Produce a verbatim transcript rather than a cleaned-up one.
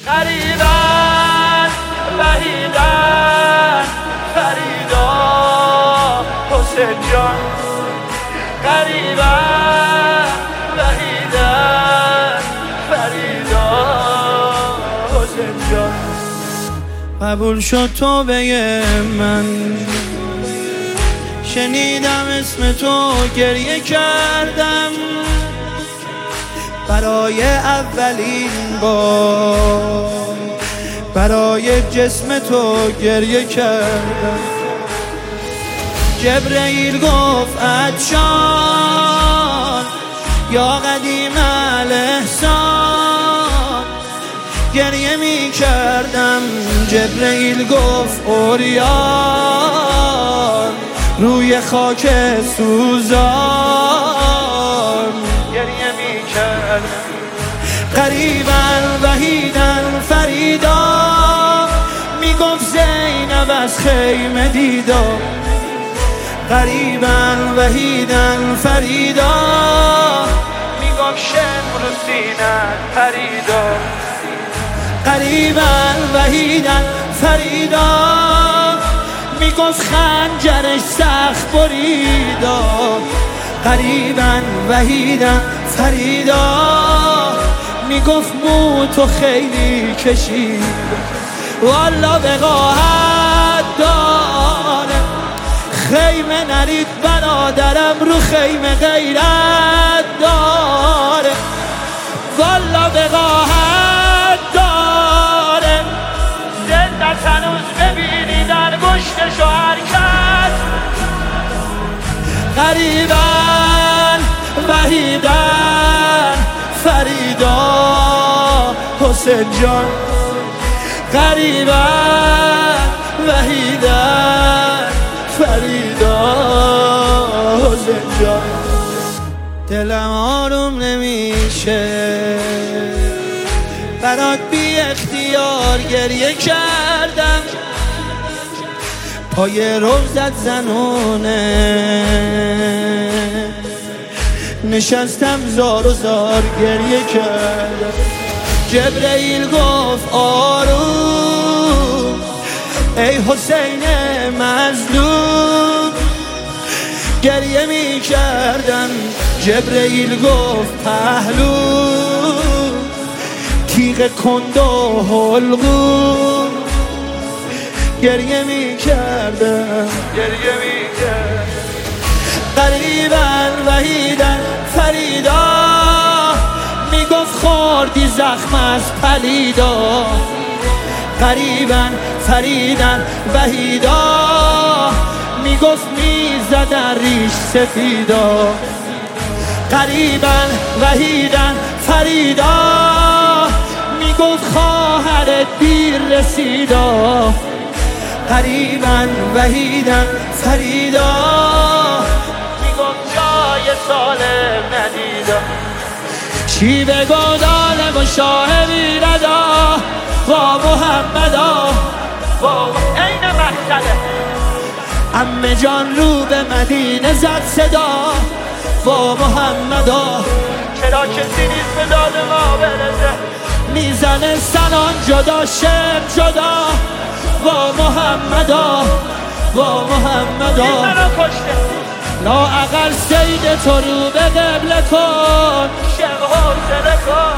غریبن وحیدن فریدا حسین جان غریبن وحیدن فریدا حسین جان قبول شد توبه من شنیدم اسم تو گریه کردم برای اولین بار برای جسم تو گریه کردم جبرئیل گفت عطشان یا قدیم الاحسان گریه می کردم جبرئیل گفت اوریان روی خاک سوزان گریه می کردم غریبن وحیدن فریدا میگفت زینب از خیمه دیدا غریبن وحیدن فریدا میگفت شمر و سینت پریدا غریبن وحیدن فریدا میگفت خنجرش سخت بریدا غریبن وحیدن فریدا میگفت مو تو خیلی کشید والا وقاحت داره خیمه نرید برادرم رو خیمه غیرت داره والا وقاحت داره زندت هنوز ببینی در گشتشو حرکت غریبن وحیدن فریدا حسین جان غریبن وحیدن فریدا حسین جان دلم آروم نمیشه برات بی اختیار گریه کردم پای روزت زنونه نشستم زار و زار گریه کردم جبرئیل گفت آروم ای حسین مظلوم گریه می کردم جبرئیل گفت پهلو تیغ کند و حلقوم گریه می کردم گریه می کردم غریبن وحیدن فریدا میگفت خوردی زخم از پلیدا غریبن فریدن وحیدا میگفت میزدن ریش سفیدا غریبن وحیدن فریدا میگفت خواهرت دیر رسیدا غریبن وحیدن فریدا میگفت جای سالم ندیدا چی بگو دالم و شاه بیردا با محمدا با عین مقتله عمه جان رو به مدینه زد صدا با محمدا چرا کسی نیست به داد ما برسه میزنه سنان جدا شم جدا با محمدا با محمدا این منو کشته لا اقل سید تو رو به قبله کن شم حوصله کن